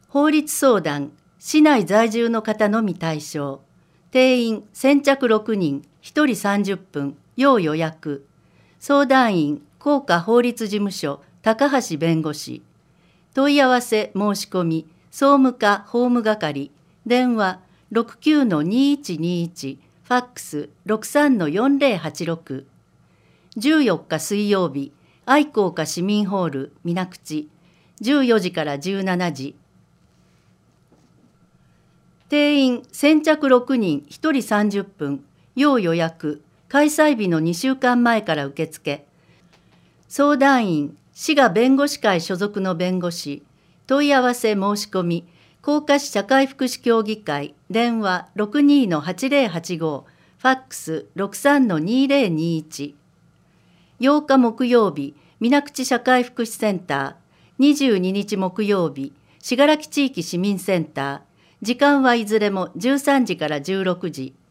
法律相談、市内在住の方のみ対象。定員先着6人、1人30分、要予約。相談員、甲賀法律事務所、高橋弁護士。問い合わせ申し込み、総務課法務係。電話69-2121、ファックス63-4086。14日水曜日、愛好家市民ホール、水口。14時から17時。定員先着6人、1人30分、要予約。開催日の2週間前から受付。相談員、滋賀弁護士会所属の弁護士。問い合わせ申し込み、甲賀市社会福祉協議会。電話62-8085、ファックス63-2021。8日木曜日、水口社会福祉センター。22日木曜日、信楽地域市民センター。時間はいずれも13時から16時。